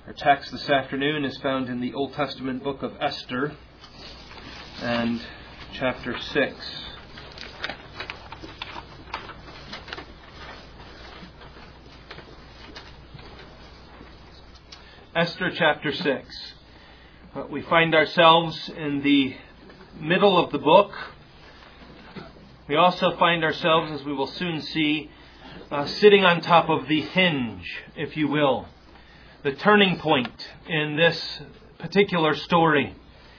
Our text this afternoon is found in the Old Testament book of Esther and chapter 6. Esther chapter 6. We find ourselves in the middle of the book. We also find ourselves, as we will soon see, sitting on top of the hinge, if you will. The turning point in this particular story,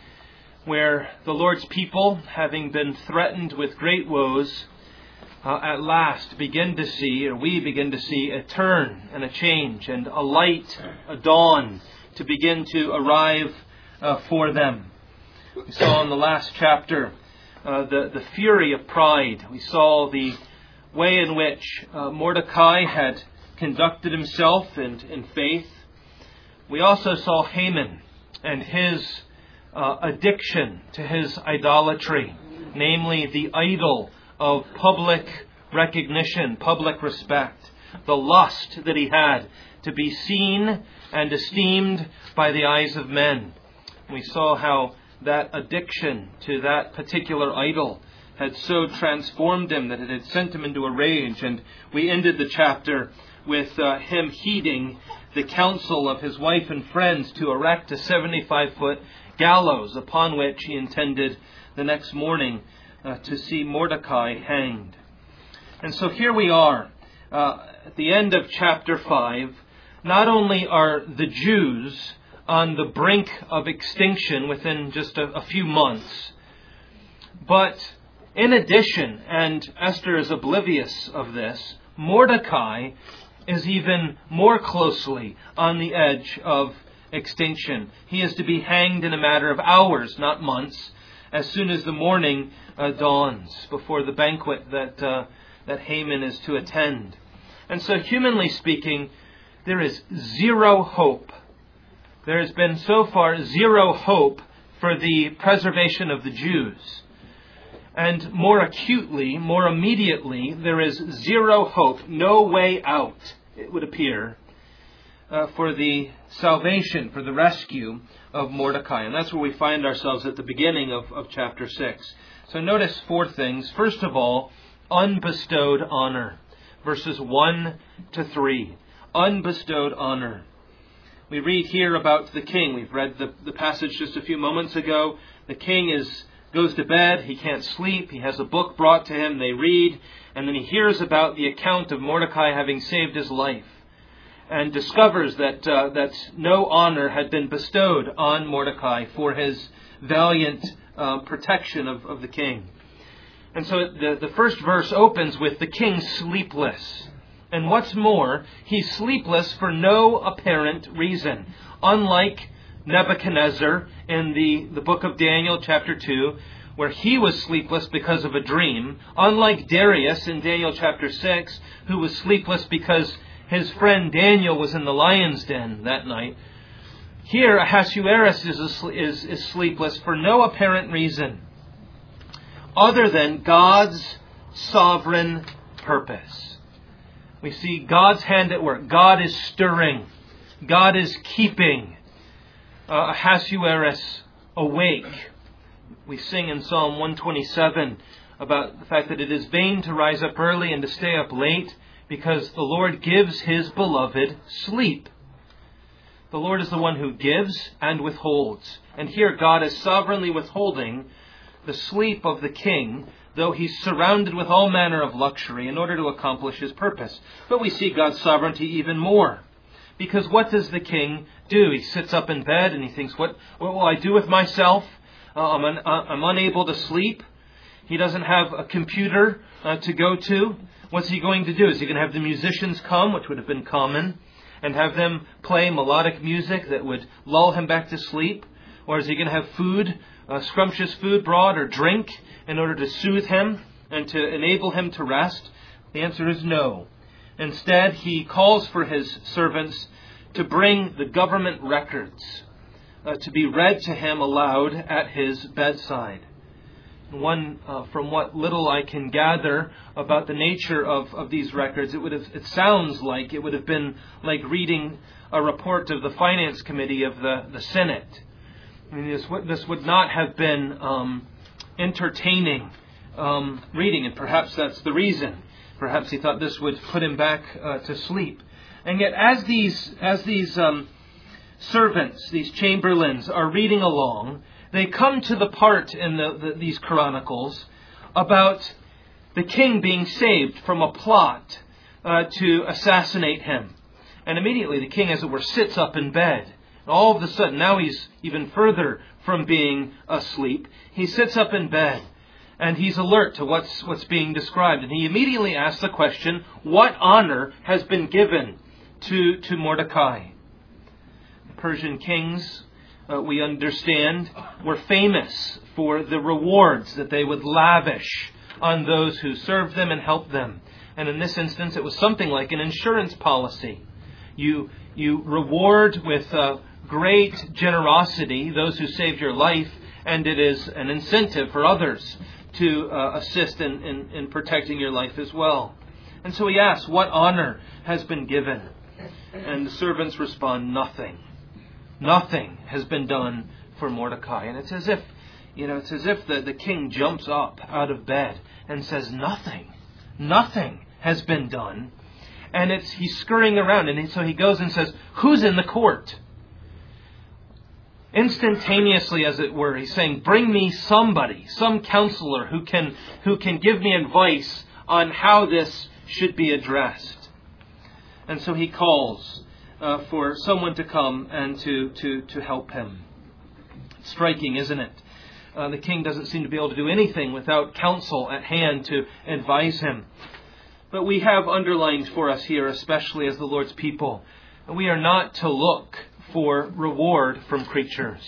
where the Lord's people, having been threatened with great woes, at last we begin to see a turn and a change and a light, a dawn to begin to arrive for them. We saw in the last chapter the fury of pride. We saw the way in which Mordecai had conducted himself in faith. We also saw Haman and his addiction to his idolatry, namely the idol of public recognition, public respect, the lust that he had to be seen and esteemed by the eyes of men. We saw how that addiction to that particular idol had so transformed him that it had sent him into a rage. And we ended the chapter with him heeding the counsel of his wife and friends to erect a 75-foot gallows upon which he intended the next morning to see Mordecai hanged. And so here we are at the end of chapter 5. Not only are the Jews on the brink of extinction within just a few months, but in addition, and Esther is oblivious of this, Mordecai is even more closely on the edge of extinction. He is to be hanged in a matter of hours, not months, as soon as the morning dawns before the banquet that Haman is to attend. And so, humanly speaking, there is zero hope. There has been so far zero hope for the preservation of the Jews. And more acutely, more immediately, there is zero hope, no way out, it would appear, for the salvation, for the rescue of Mordecai. And that's where we find ourselves at the beginning of chapter 6. So notice four things. First of all, unbestowed honor. Verses 1 to 3. Unbestowed honor. We read here about the king. We've read the passage just a few moments ago. The king goes to bed. He can't sleep. He has a book brought to him. They read. And then he hears about the account of Mordecai having saved his life. And discovers that no honor had been bestowed on Mordecai for his valiant protection of the king. And so the first verse opens with the king sleepless. And what's more, he's sleepless for no apparent reason. Unlike Nebuchadnezzar in the book of Daniel, chapter 2, where he was sleepless because of a dream. Unlike Darius in Daniel chapter 6, who was sleepless because his friend Daniel was in the lion's den that night. Here, Ahasuerus is sleepless for no apparent reason other than God's sovereign purpose. We see God's hand at work. God is stirring. God is keeping Ahasuerus awake. We sing in Psalm 127 about the fact that it is vain to rise up early and to stay up late, because the Lord gives His beloved sleep. The Lord is the one who gives and withholds. And here God is sovereignly withholding the sleep of the king, though he's surrounded with all manner of luxury in order to accomplish his purpose. But we see God's sovereignty even more. Because what does the king do? He sits up in bed and he thinks, what will I do with myself? I'm unable to sleep. He doesn't have a computer to go to. What's he going to do? Is he going to have the musicians come, which would have been common, and have them play melodic music that would lull him back to sleep? Or is he going to have food, scrumptious food brought, or drink in order to soothe him and to enable him to rest? The answer is no. Instead, he calls for his servants to bring the government records to be read to him aloud at his bedside. From what little I can gather about the nature of these records, it sounds like it would have been like reading a report of the Finance Committee of the Senate. I mean, this would not have been entertaining reading, and perhaps that's the reason. Perhaps he thought this would put him back to sleep. And yet, as these servants, these chamberlains, are reading along, they come to the part in these chronicles about the king being saved from a plot to assassinate him. And immediately the king, as it were, sits up in bed. And all of a sudden, now he's even further from being asleep. He sits up in bed and he's alert to what's being described. And he immediately asks the question, what honor has been given to Mordecai? Persian kings, we understand, were famous for the rewards that they would lavish on those who served them and helped them. And in this instance, it was something like an insurance policy. You reward with great generosity those who saved your life, and it is an incentive for others to assist in protecting your life as well. And so he asks, what honor has been given? And the servants respond, nothing. Nothing has been done for Mordecai. And it's as if, the king jumps up out of bed and says, nothing has been done. And he's scurrying around, and so he goes and says, who's in the court? Instantaneously, as it were, he's saying, bring me somebody, some counselor who can give me advice on how this should be addressed. And so he calls for someone to come and to help him. Striking, isn't it? The king doesn't seem to be able to do anything without counsel at hand to advise him. But we have underlined for us here, especially as the Lord's people, we are not to look for reward from creatures.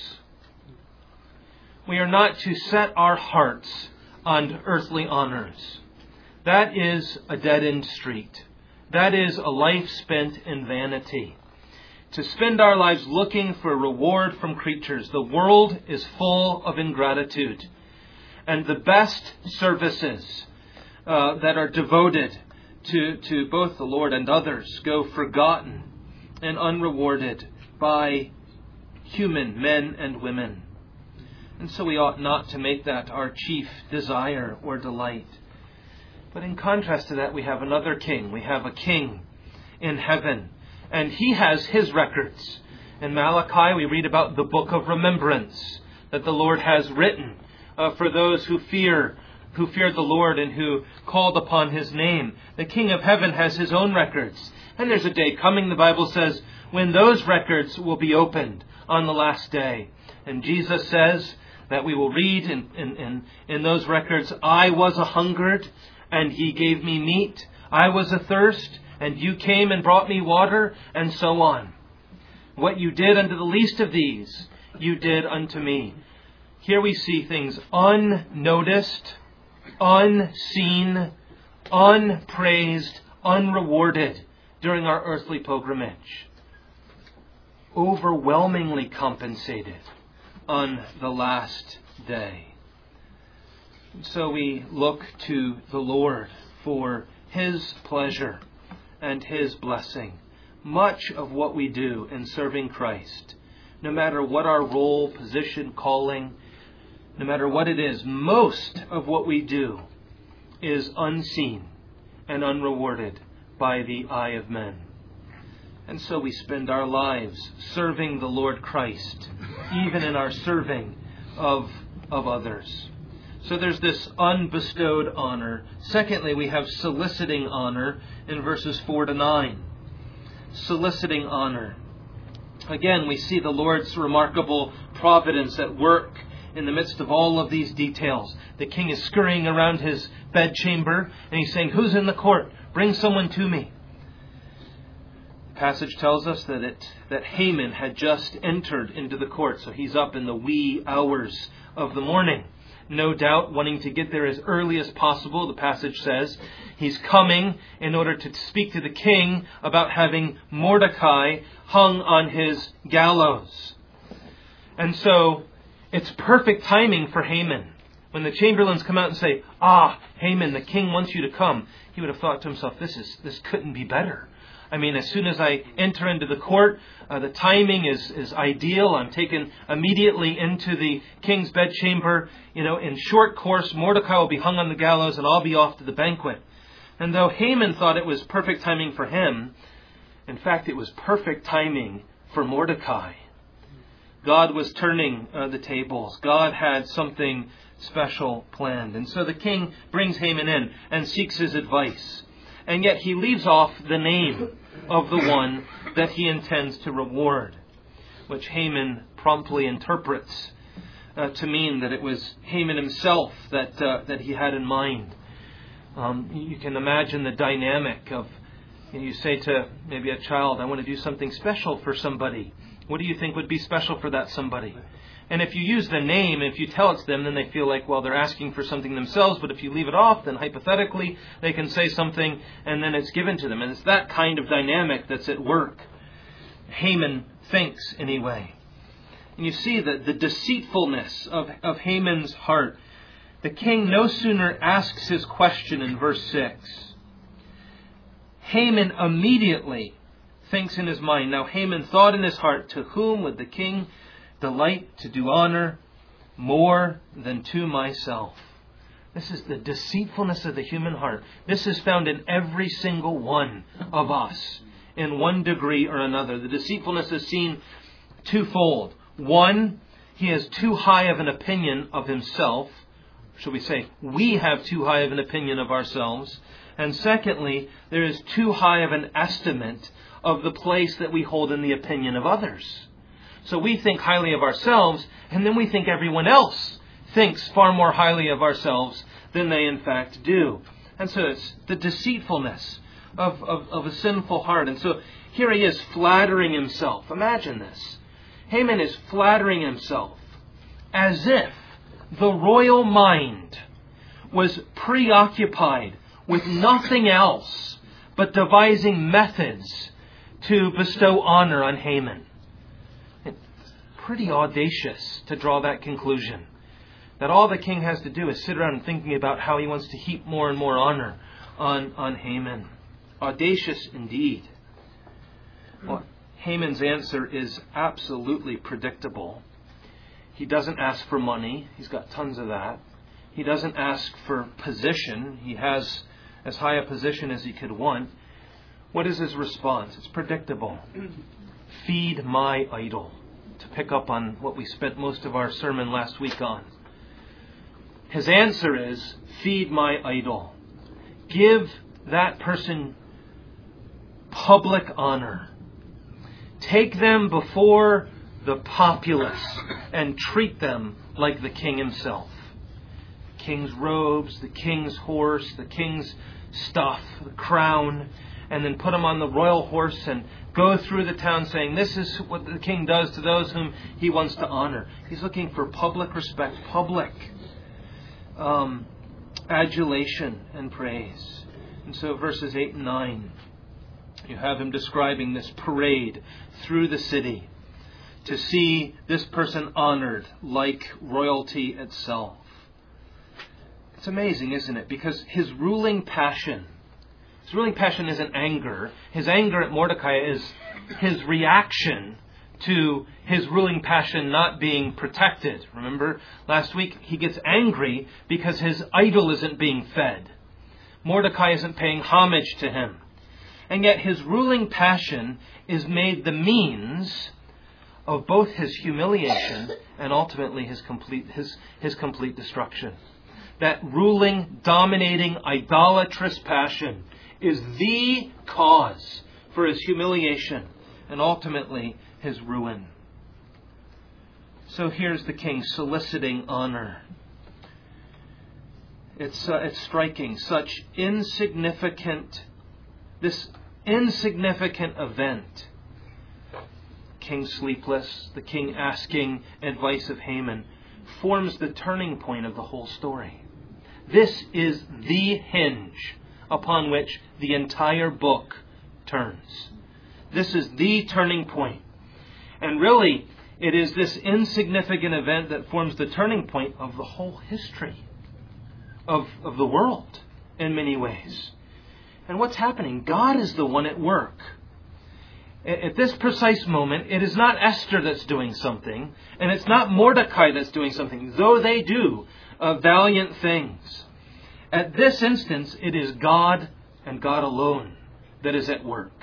We are not to set our hearts on earthly honors. That is a dead-end street. That is a life spent in vanity. To spend our lives looking for reward from creatures. The world is full of ingratitude. And the best services that are devoted to both the Lord and others go forgotten and unrewarded by human men and women. And so we ought not to make that our chief desire or delight. But in contrast to that, we have another king. We have a king in heaven. And he has his records. In Malachi, we read about the book of remembrance that the Lord has written for those who feared the Lord and who called upon his name. The King of heaven has his own records. And there's a day coming, the Bible says, when those records will be opened on the last day. And Jesus says that we will read in those records, I was a-hungered, and ye gave me meat. I was athirst, and you came and brought me water, and so on. What you did unto the least of these, you did unto me. Here we see things unnoticed, unseen, unpraised, unrewarded during our earthly pilgrimage. Overwhelmingly compensated on the last day. So we look to the Lord for his pleasure and his blessing. Much of what we do in serving Christ, no matter what our role, position, calling, no matter what it is, most of what we do is unseen and unrewarded by the eye of men. And so we spend our lives serving the Lord Christ, even in our serving of others. So there's this unbestowed honor. Secondly, we have soliciting honor in verses 4 to 9. Soliciting honor. Again, we see the Lord's remarkable providence at work in the midst of all of these details. The king is scurrying around his bedchamber and he's saying, who's in the court? Bring someone to me. The passage tells us that Haman had just entered into the court, so he's up in the wee hours of the morning. No doubt wanting to get there as early as possible. The passage says he's coming in order to speak to the king about having Mordecai hung on his gallows. And so it's perfect timing for Haman. When the chamberlains come out and say, "Ah, Haman, the king wants you to come," he would have thought to himself, this couldn't be better. I mean, as soon as I enter into the court, the timing is ideal. I'm taken immediately into the king's bedchamber. In short course, Mordecai will be hung on the gallows and I'll be off to the banquet. And though Haman thought it was perfect timing for him, in fact, it was perfect timing for Mordecai. God was turning the tables. God had something special planned. And so the king brings Haman in and seeks his advice. And yet he leaves off the name of the one that he intends to reward, which Haman promptly interprets to mean that it was Haman himself that he had in mind. You can imagine the dynamic of, you say to maybe a child, "I want to do something special for somebody." What do you think would be special for that somebody? And if you use the name, if you tell it to them, then they feel like, well, they're asking for something themselves. But if you leave it off, then hypothetically, they can say something and then it's given to them. And it's that kind of dynamic that's at work. Haman thinks anyway. And you see the deceitfulness of Haman's heart. The king no sooner asks his question in verse 6. Haman immediately thinks in his mind. Now Haman thought in his heart, "To whom would the king delight to do honor more than to myself?" This is the deceitfulness of the human heart. This is found in every single one of us in one degree or another. The deceitfulness is seen twofold. One, he has too high of an opinion of himself. Shall we say, we have too high of an opinion of ourselves. And secondly, there is too high of an estimate of the place that we hold in the opinion of others. So we think highly of ourselves, and then we think everyone else thinks far more highly of ourselves than they in fact do. And so it's the deceitfulness of a sinful heart. And so here he is flattering himself. Imagine this. Haman is flattering himself as if the royal mind was preoccupied with nothing else but devising methods to bestow honor on Haman. Pretty audacious to draw that conclusion, that all the king has to do is sit around thinking about how he wants to heap more and more honor on Haman. Audacious indeed. Well, Haman's answer is absolutely predictable. He doesn't ask for money. He's got tons of that. He doesn't ask for position. He has as high a position as he could want. What is his response? It's predictable. "Feed my idol." To pick up on what we spent most of our sermon last week on. His answer is, "Feed my idol." Give that person public honor. Take them before the populace and treat them like the king himself. The king's robes, the king's horse, the king's stuff, the crown, and then put him on the royal horse and go through the town saying, "This is what the king does to those whom he wants to honor." He's looking for public respect, public adulation and praise. And so verses 8 and 9, you have him describing this parade through the city to see this person honored like royalty itself. It's amazing, isn't it? Because his ruling passion isn't anger. His anger at Mordecai is his reaction to his ruling passion not being protected. Remember, last week he gets angry because his idol isn't being fed. Mordecai isn't paying homage to him. And yet his ruling passion is made the means of both his humiliation and ultimately his complete destruction. That ruling, dominating, idolatrous passion is the cause for his humiliation and ultimately his ruin. So here's the king soliciting honor. It's striking. Such this insignificant event. King sleepless, the king asking advice of Haman, forms the turning point of the whole story. This is the hinge upon which the entire book turns. This is the turning point. And really, It is this insignificant event that forms the turning point of the whole history of the world in many ways. And what's happening? God is the one at work. At this precise moment, it is not Esther that's doing something, and it's not Mordecai that's doing something, though they do valiant things. At this instance, it is God and God alone that is at work.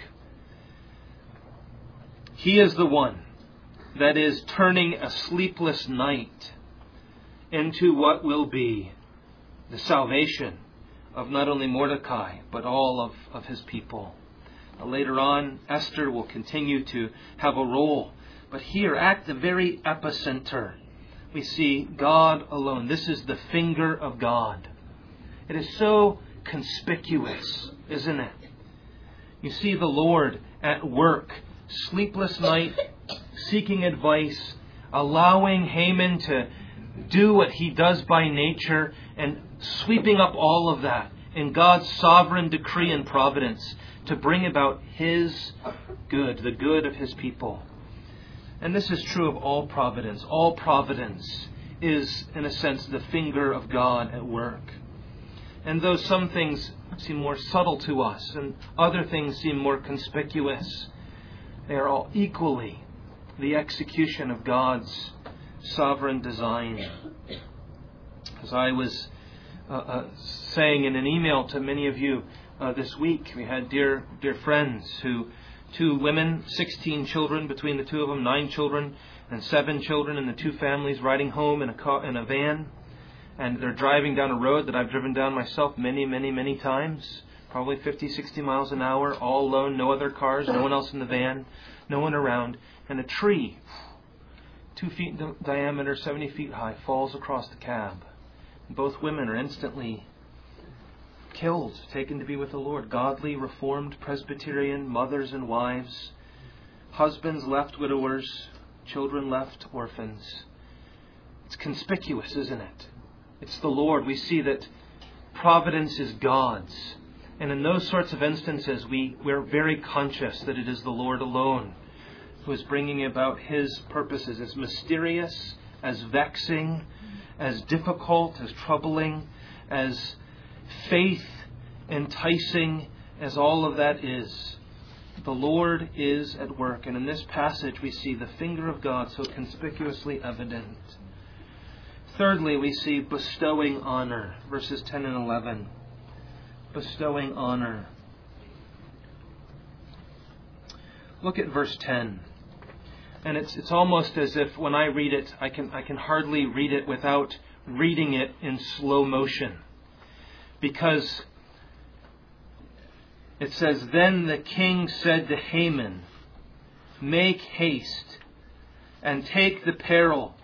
He is the one that is turning a sleepless night into what will be the salvation of not only Mordecai, but all of his people. Later on, Esther will continue to have a role. But here, at the very epicenter, we see God alone. This is the finger of God. It is so conspicuous, isn't it? You see the Lord at work, sleepless night, seeking advice, allowing Haman to do what he does by nature, and sweeping up all of that in God's sovereign decree and providence to bring about His good, the good of His people. And this is true of all providence. All providence is, in a sense, the finger of God at work. And though some things seem more subtle to us and other things seem more conspicuous, they are all equally the execution of God's sovereign design. As I was saying in an email to many of you this week, we had dear friends who, 2 women, 16 children between the two of them, 9 children and 7 children in the 2 families riding home in a van. And they're driving down a road that I've driven down myself many times, probably 50, 60 miles an hour, all alone, no other cars, no one else in the van, no one around. And a tree, 2 feet in diameter, 70 feet high, falls across the cab. Both women are instantly killed, taken to be with the Lord. Godly, Reformed, Presbyterian, mothers and wives. Husbands left widowers, children left orphans. It's conspicuous, isn't it? It's the Lord. We see that providence is God's. And in those sorts of instances, we're very conscious that it is the Lord alone who is bringing about His purposes, as mysterious, as vexing, as difficult, as troubling, as faith enticing as all of that is. The Lord is at work. And in this passage we see the finger of God so conspicuously evident. Thirdly, we see bestowing honor, verses 10 and 11. Bestowing honor. Look at verse 10. And it's almost as if when I read it, I can hardly read it without reading it in slow motion. Because it says, "Then the king said to Haman, 'Make haste and take the apparel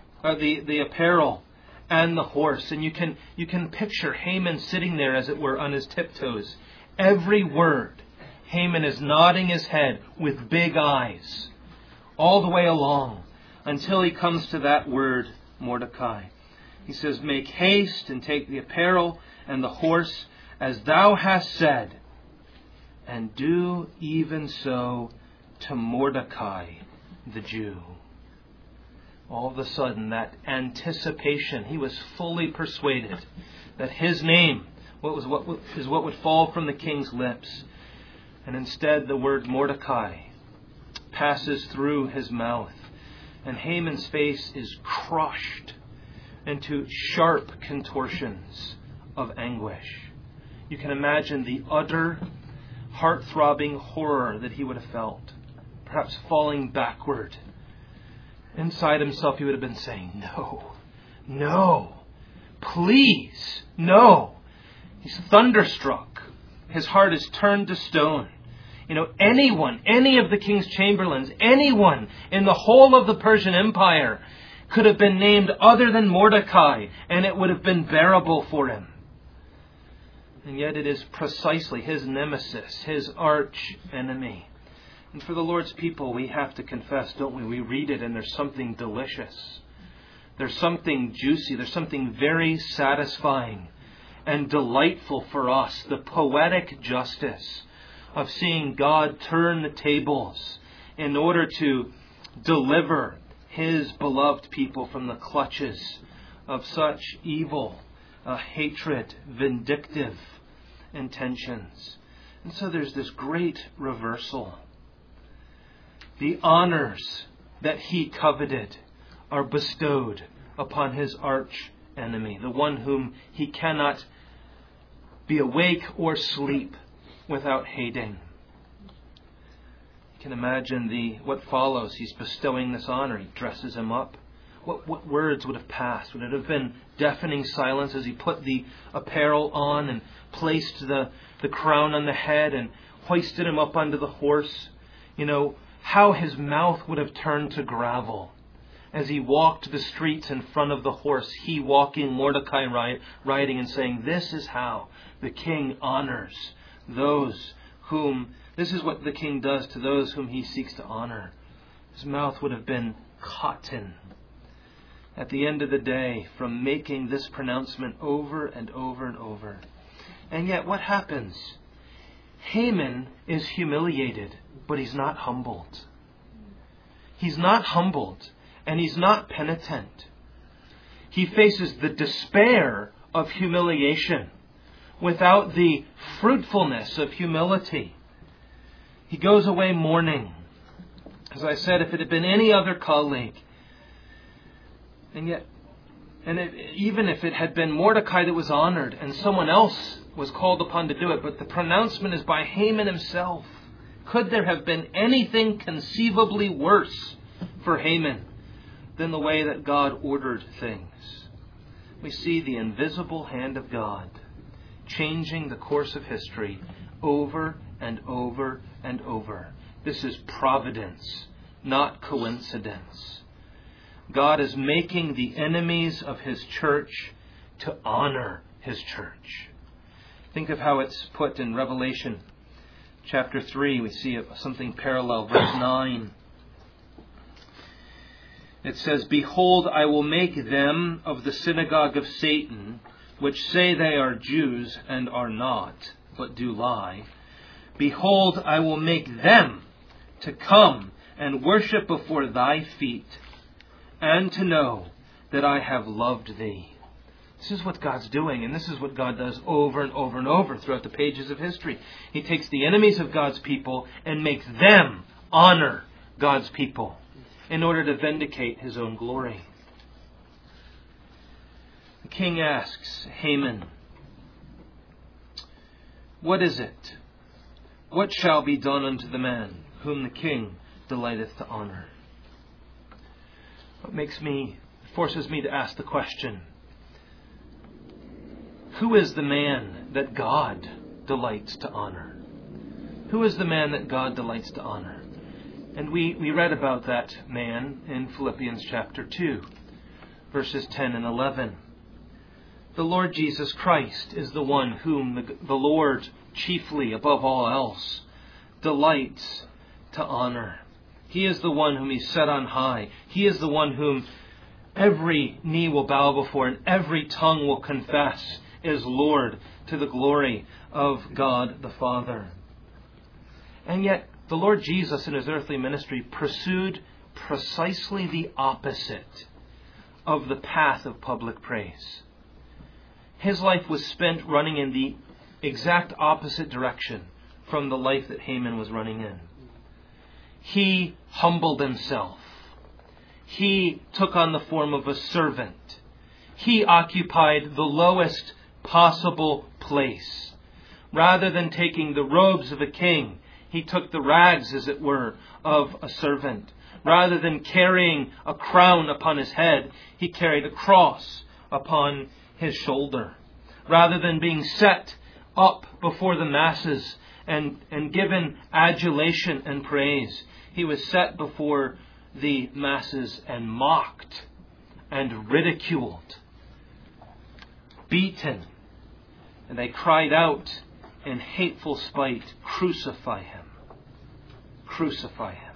and the horse.'" And you can picture Haman sitting there, as it were, on his tiptoes. Every word, Haman is nodding his head with big eyes all the way along until he comes to that word, Mordecai. He says, "Make haste and take the apparel and the horse, as thou hast said, and do even so to Mordecai the Jew." All of a sudden, that anticipation, he was fully persuaded that his name is what would fall from the king's lips. And instead, the word Mordecai passes through his mouth. And Haman's face is crushed into sharp contortions of anguish. You can imagine the utter, heart-throbbing horror that he would have felt. Perhaps falling backward. Inside himself, he would have been saying, no, please, no. He's thunderstruck. His heart is turned to stone. Anyone, any of the king's chamberlains, anyone in the whole of the Persian Empire could have been named other than Mordecai, and it would have been bearable for him. And yet it is precisely his nemesis, his arch enemy. And for the Lord's people, we have to confess, don't we? We read it and there's something delicious. There's something juicy. There's something very satisfying and delightful for us. The poetic justice of seeing God turn the tables in order to deliver His beloved people from the clutches of such evil, hatred, vindictive intentions. And so there's this great reversal. The honors that he coveted are bestowed upon his arch enemy, the one whom he cannot be awake or sleep without hating. You can imagine what follows. He's bestowing this honor. He dresses him up. What words would have passed? Would it have been deafening silence as he put the apparel on and placed the crown on the head and hoisted him up onto the horse? You know, how his mouth would have turned to gravel as he walked the streets in front of the horse, he walking, Mordecai riding and saying, this is how the king honors those whom, this is what the king does to those whom he seeks to honor. His mouth would have been cotton at the end of the day from making this pronouncement over and over and over. And yet what happens? Haman is humiliated, but he's not humbled. He's not humbled, and he's not penitent. He faces the despair of humiliation without the fruitfulness of humility. He goes away mourning. As I said, if it had been any other colleague, even if it had been Mordecai that was honored and someone else was called upon to do it, but the pronouncement is by Haman himself. Could there have been anything conceivably worse for Haman than the way that God ordered things? We see the invisible hand of God changing the course of history over and over and over. This is providence, not coincidence. God is making the enemies of His church to honor His church. Think of how it's put in Revelation chapter 3. We see something parallel. Verse 9. It says, behold, I will make them of the synagogue of Satan, which say they are Jews and are not, but do lie. Behold, I will make them to come and worship before thy feet, and to know that I have loved thee. This is what God's doing, and this is what God does over and over and over throughout the pages of history. He takes the enemies of God's people and makes them honor God's people in order to vindicate His own glory. The king asks Haman, what is it? What shall be done unto the man whom the king delighteth to honor? What forces me to ask the question, who is the man that God delights to honor? Who is the man that God delights to honor? And we read about that man in Philippians chapter 2, verses 10 and 11. The Lord Jesus Christ is the one whom the Lord chiefly, above all else, delights to honor. He is the one whom He set on high. He is the one whom every knee will bow before and every tongue will confess is Lord, to the glory of God the Father. And yet, the Lord Jesus in His earthly ministry pursued precisely the opposite of the path of public praise. His life was spent running in the exact opposite direction from the life that Haman was running in. He humbled himself. He took on the form of a servant. He occupied the lowest possible place. Rather than taking the robes of a king, he took the rags, as it were, of a servant. Rather than carrying a crown upon his head, he carried a cross upon his shoulder. Rather than being set up before the masses and given adulation and praise, he was set before the masses and mocked and ridiculed, beaten. And they cried out in hateful spite, crucify him. Crucify him.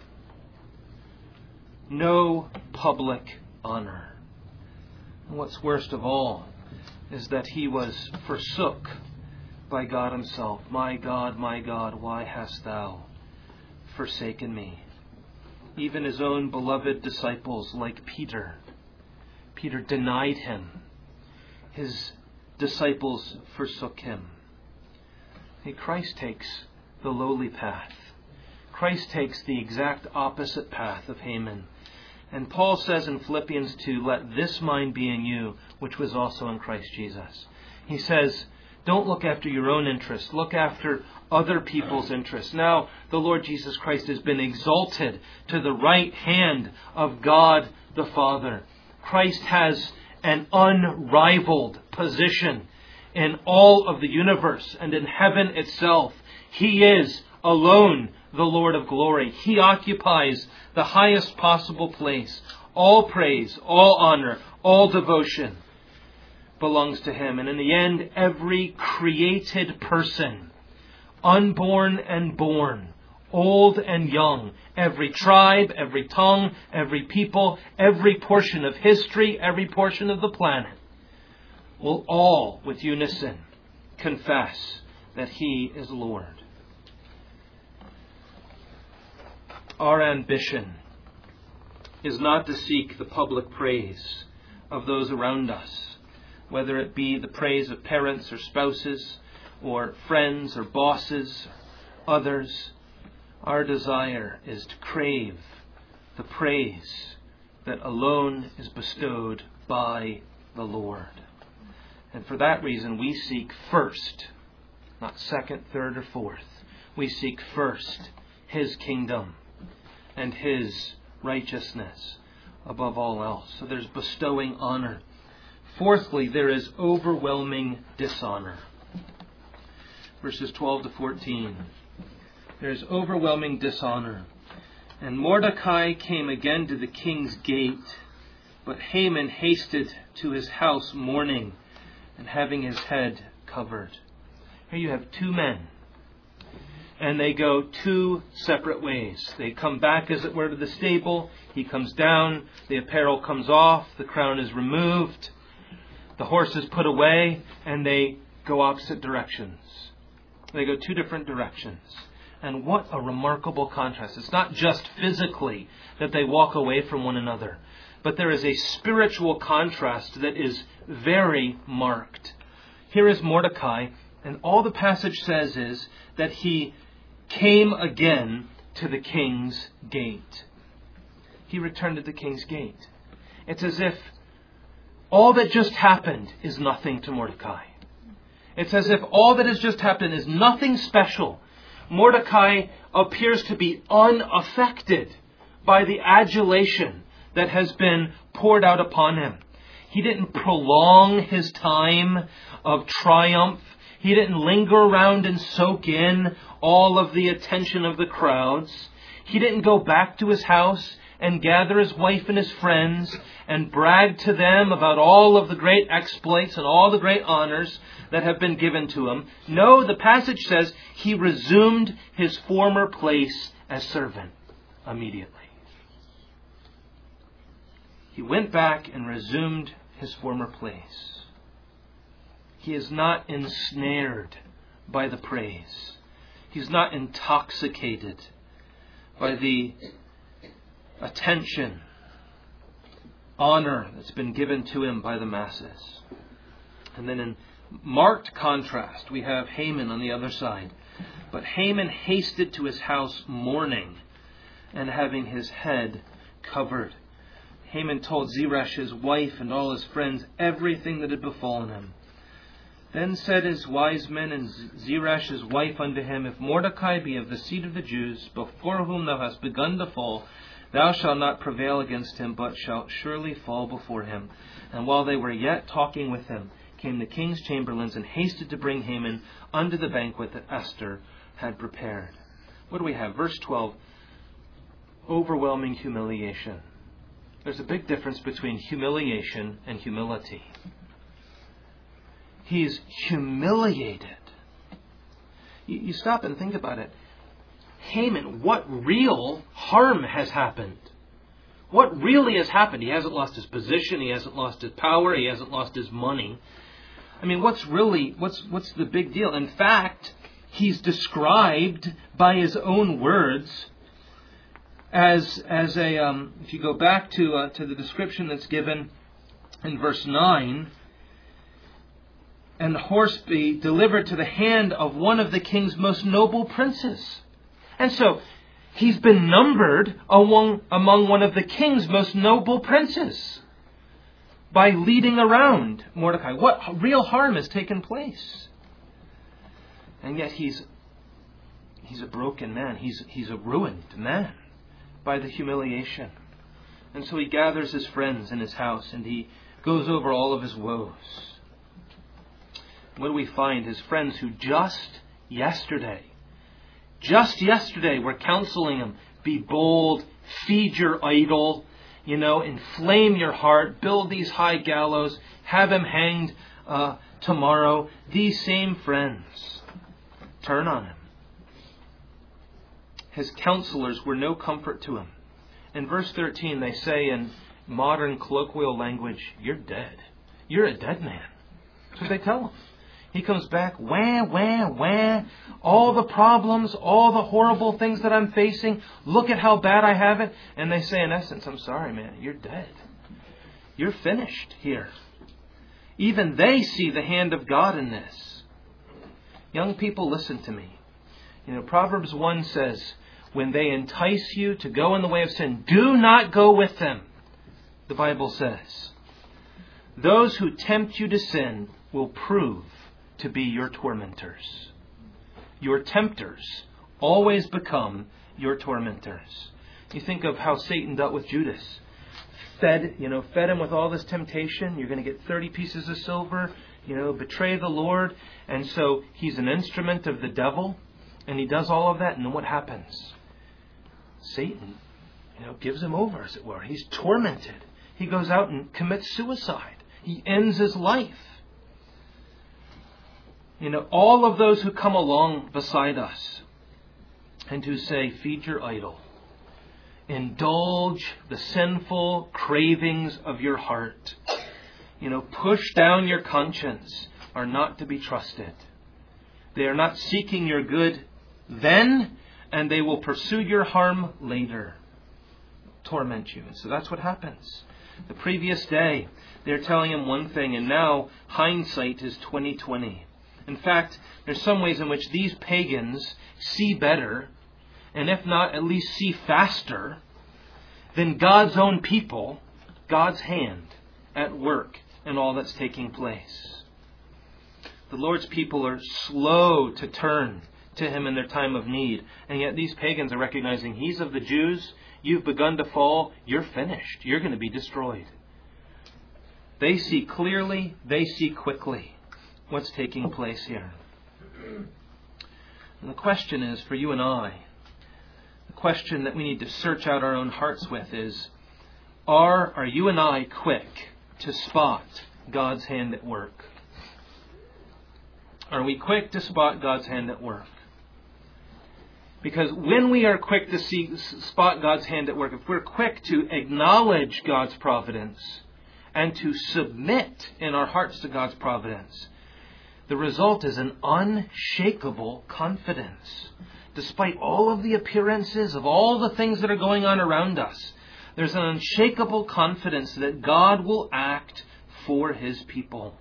No public honor. And what's worst of all is that he was forsook by God Himself. My God, why hast thou forsaken me? Even his own beloved disciples like Peter. Peter denied him. His disciples forsook him. Hey, Christ takes the lowly path. Christ takes the exact opposite path of Haman. And Paul says in Philippians 2, let this mind be in you, which was also in Christ Jesus. He says, don't look after your own interests. Look after other people's interests. Now, the Lord Jesus Christ has been exalted to the right hand of God the Father. Christ has an unrivaled position in all of the universe and in heaven itself. He is alone the Lord of glory. He occupies the highest possible place. All praise, all honor, all devotion belongs to Him. And in the end, every created person, unborn and born, old and young, every tribe, every tongue, every people, every portion of history, every portion of the planet, will all, with unison, confess that He is Lord. Our ambition is not to seek the public praise of those around us, whether it be the praise of parents or spouses or friends or bosses, others. Our desire is to crave the praise that alone is bestowed by the Lord. And for that reason, we seek first, not second, third, or fourth. We seek first His kingdom and His righteousness above all else. So there's bestowing honor. Fourthly, there is overwhelming dishonor. Verses 12 to 14. There is overwhelming dishonor. And Mordecai came again to the king's gate, but Haman hasted to his house mourning and having his head covered. Here you have two men. And they go two separate ways. They come back, as it were, to the stable. He comes down. The apparel comes off. The crown is removed. The horse is put away. And they go opposite directions. They go two different directions. And what a remarkable contrast. It's not just physically that they walk away from one another, but there is a spiritual contrast that is very marked. Here is Mordecai, and all the passage says is that he came again to the king's gate. He returned to the king's gate. It's as if all that just happened is nothing to Mordecai. It's as if all that has just happened is nothing special. Mordecai appears to be unaffected by the adulation that has been poured out upon him. He didn't prolong his time of triumph. He didn't linger around and soak in all of the attention of the crowds. He didn't go back to his house and gather his wife and his friends and brag to them about all of the great exploits and all the great honors that have been given to him. No, the passage says he resumed his former place as servant immediately. He went back and resumed his former place. He is not ensnared by the praise. He's not intoxicated by the attention, honor that's been given to him by the masses. And then in marked contrast, we have Haman on the other side. But Haman hasted to his house mourning and having his head covered. Haman told Zeresh, his wife, and all his friends everything that had befallen him. Then said his wise men and Zeresh, his wife, unto him, If Mordecai be of the seed of the Jews, before whom thou hast begun to fall, thou shalt not prevail against him, but shalt surely fall before him. And while they were yet talking with him, came the king's chamberlains and hasted to bring Haman unto the banquet that Esther had prepared. What do we have? Verse 12, overwhelming humiliation. There's a big difference between humiliation and humility. He's humiliated. You stop and think about it. Haman, what real harm has happened? What really has happened? He hasn't lost his position. He hasn't lost his power. He hasn't lost his money. I mean, what's the big deal? In fact, he's described by his own words if you go back to the description that's given in verse 9, and the horse be delivered to the hand of one of the king's most noble princes. And so, he's been numbered among one of the king's most noble princes by leading around Mordecai. What real harm has taken place? And yet he's a broken man. He's a ruined man by the humiliation. And so he gathers his friends in his house and he goes over all of his woes. What do we find? His friends who just yesterday were counseling him. Be bold, feed your idol, inflame your heart, build these high gallows, have him hanged tomorrow. These same friends turn on him. His counselors were no comfort to him. In verse 13 they say in modern colloquial language, you're dead. You're a dead man. That's what they tell him. He comes back, wah. All the problems, all the horrible things that I'm facing. Look at how bad I have it. And they say, in essence, I'm sorry, man. You're dead. You're finished here. Even they see the hand of God in this. Young people, listen to me. Proverbs 1 says, when they entice you to go in the way of sin, do not go with them. The Bible says, those who tempt you to sin will prove to be your tormentors. Your tempters always become your tormentors. You think of how Satan dealt with Judas. Fed him with all this temptation. You're going to get 30 pieces of silver, betray the Lord. And so he's an instrument of the devil. And he does all of that. And then what happens? Satan, gives him over, as it were. He's tormented. He goes out and commits suicide. He ends his life. All of those who come along beside us and who say, feed your idol, indulge the sinful cravings of your heart, push down your conscience, are not to be trusted. They are not seeking your good then, and they will pursue your harm later, torment you. And so that's what happens. The previous day, they're telling him one thing, and now hindsight is 20/20. In fact, there's some ways in which these pagans see better, and if not, at least see faster, than God's own people, God's hand at work in all that's taking place. The Lord's people are slow to turn to Him in their time of need, and yet these pagans are recognizing He's of the Jews, you've begun to fall, you're finished, you're going to be destroyed. They see clearly, they see quickly what's taking place here. And the question is, for you and I, the question that we need to search out our own hearts with is, are you and I quick to spot God's hand at work? Are we quick to spot God's hand at work? Because when we are quick to spot God's hand at work, if we're quick to acknowledge God's providence and to submit in our hearts to God's providence, the result is an unshakable confidence. Despite all of the appearances of all the things that are going on around us, there's an unshakable confidence that God will act for His people.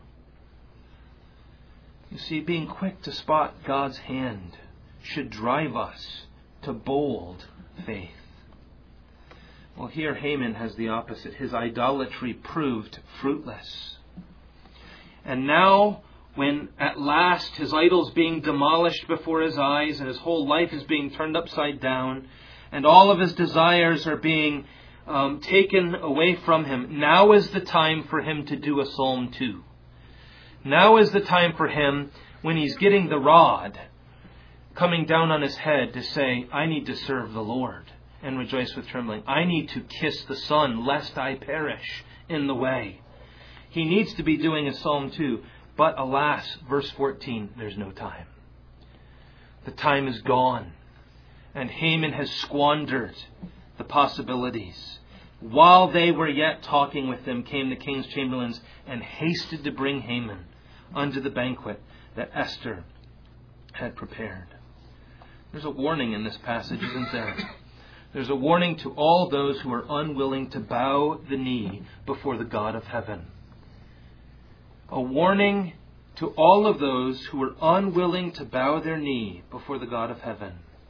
You see, being quick to spot God's hand should drive us to bold faith. Well, here Haman has the opposite. His idolatry proved fruitless. And now, when at last his idol's being demolished before his eyes and his whole life is being turned upside down and all of his desires are being taken away from him, now is the time for him to do a Psalm 2. Now is the time for him, when he's getting the rod coming down on his head, to say, I need to serve the Lord and rejoice with trembling. I need to kiss the Son, lest I perish in the way. He needs to be doing a Psalm 2. But alas, verse 14, there's no time. The time is gone. And Haman has squandered the possibilities. While they were yet talking with him, came the king's chamberlains and hasted to bring Haman unto the banquet that Esther had prepared. There's a warning in this passage, isn't there? There's a warning to all those who are unwilling to bow the knee before the God of heaven. A warning to all of those who are unwilling to bow their knee before the God of heaven.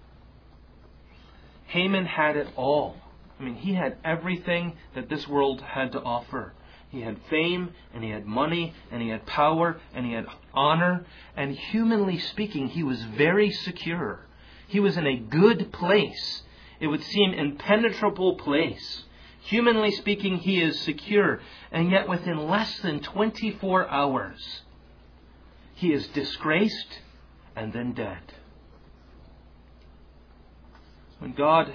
Haman had it all. He had everything that this world had to offer. He had fame, and he had money, and he had power, and he had honor. And humanly speaking, he was very secure. He was in a good place. It would seem impenetrable place. Humanly speaking, he is secure. And yet within less than 24 hours, he is disgraced and then dead. When God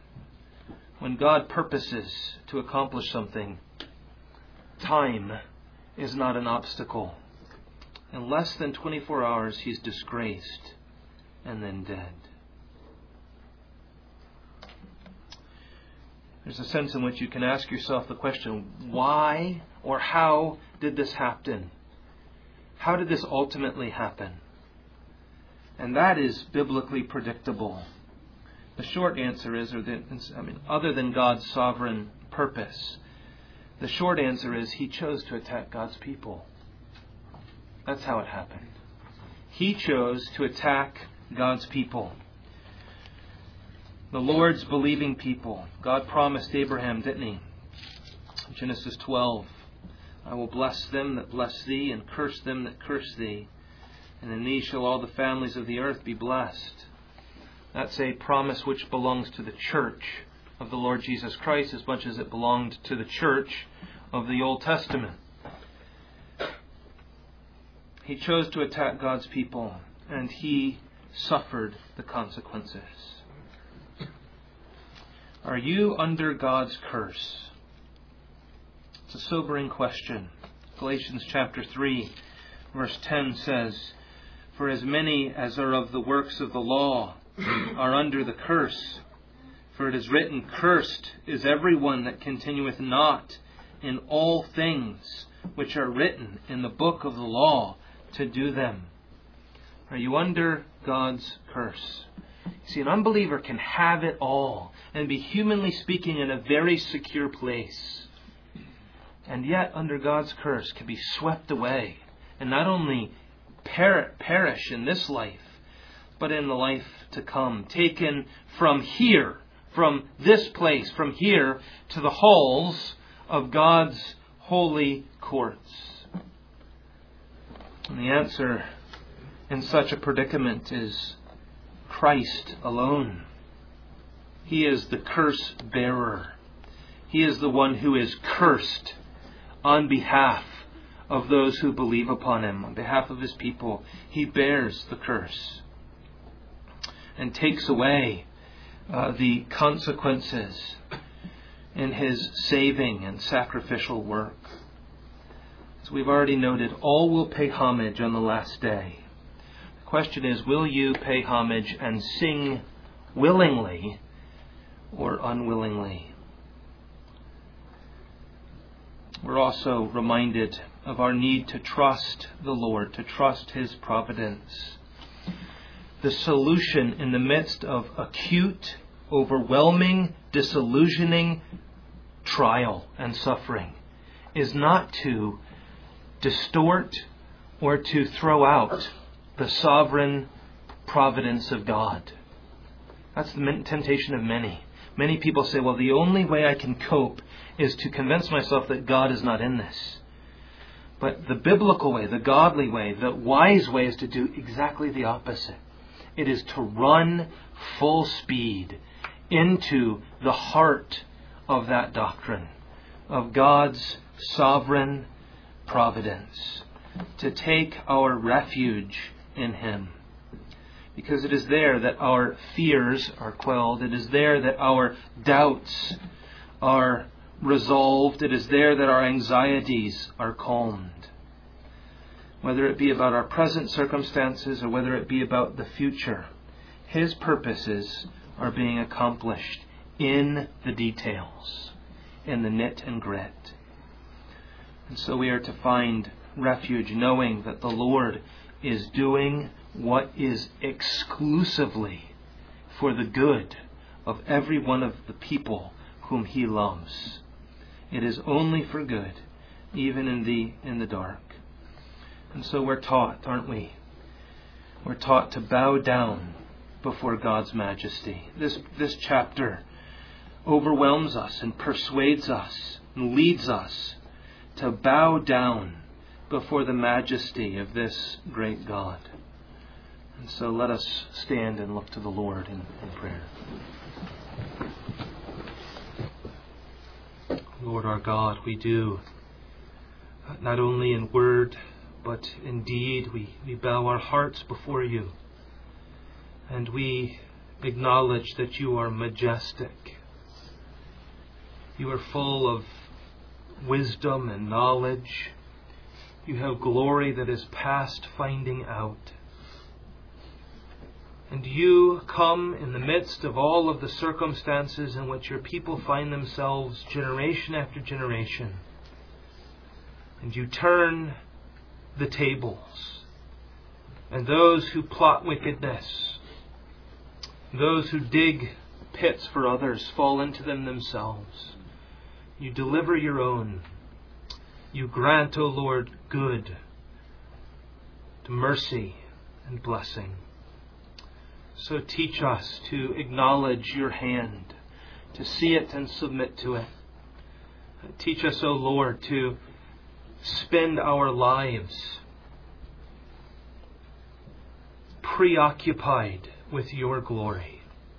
purposes to accomplish something, time is not an obstacle. In less than 24 hours, he's disgraced and then dead. There's a sense in which you can ask yourself the question, why or how did this happen? How did this ultimately happen? And that is biblically predictable. The short answer is, other than God's sovereign purpose, the short answer is he chose to attack God's people. That's how it happened. He chose to attack God's people. The Lord's believing people. God promised Abraham, didn't he? Genesis 12. I will bless them that bless thee, and curse them that curse thee. And in thee shall all the families of the earth be blessed. That's a promise which belongs to the church of the Lord Jesus Christ as much as it belonged to the church of the Old Testament. He chose to attack God's people, and he suffered the consequences. Are you under God's curse? It's a sobering question. Galatians chapter 3, verse 10 says, For as many as are of the works of the law are under the curse. For it is written, Cursed is everyone that continueth not in all things which are written in the book of the law to do them. Are you under God's curse? See, an unbeliever can have it all and be, humanly speaking, in a very secure place. And yet, under God's curse, can be swept away and not only perish in this life, but in the life to come. Taken from here, from this place, from here to the halls of God's holy courts. And the answer in such a predicament is Christ alone. He is the curse bearer. He is the one who is cursed on behalf of those who believe upon him, on behalf of his people. He bears the curse and takes away the consequences in his saving and sacrificial work. As we've already noted, all will pay homage on the last day. The question is, will you pay homage and sing willingly or unwillingly? We're also reminded of our need to trust the Lord, to trust his providence. The solution in the midst of acute, overwhelming, disillusioning trial and suffering is not to distort or to throw out the sovereign providence of God. That's the temptation of many. Many people say, well, the only way I can cope is to convince myself that God is not in this. But the biblical way, the godly way, the wise way is to do exactly the opposite. It is to run full speed into the heart of that doctrine, of God's sovereign providence, to take our refuge in him. Because it is there that our fears are quelled. It is there that our doubts are resolved. It is there that our anxieties are calmed. Whether it be about our present circumstances or whether it be about the future, his purposes are being accomplished in the details, in the knit and grit. And so we are to find refuge knowing that the Lord is doing what is exclusively for the good of every one of the people whom He loves. It is only for good, even in the dark. And so we're taught, aren't we? We're taught to bow down before God's majesty. This chapter overwhelms us and persuades us and leads us to bow down before the majesty of this great God. And so let us stand and look to the Lord in prayer. Lord our God, we do, not only in word, but in deed, we bow our hearts before You. And we acknowledge that You are majestic. You are full of wisdom and knowledge. You have glory that is past finding out. And You come in the midst of all of the circumstances in which Your people find themselves generation after generation. And You turn the tables. And those who plot wickedness, those who dig pits for others, fall into them themselves. You deliver Your own. You grant, O Lord, good, mercy, and blessing. So teach us to acknowledge Your hand, to see it and submit to it. Teach us, O Lord, to spend our lives preoccupied with Your glory,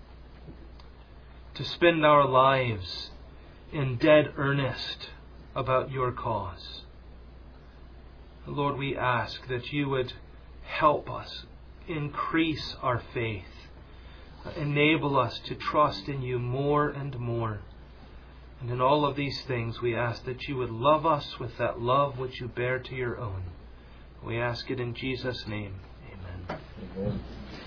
to spend our lives in dead earnest about Your cause. Lord, we ask that You would help us, increase our faith, enable us to trust in You more and more. And in all of these things, we ask that You would love us with that love which You bear to Your own. We ask it in Jesus' name. Amen.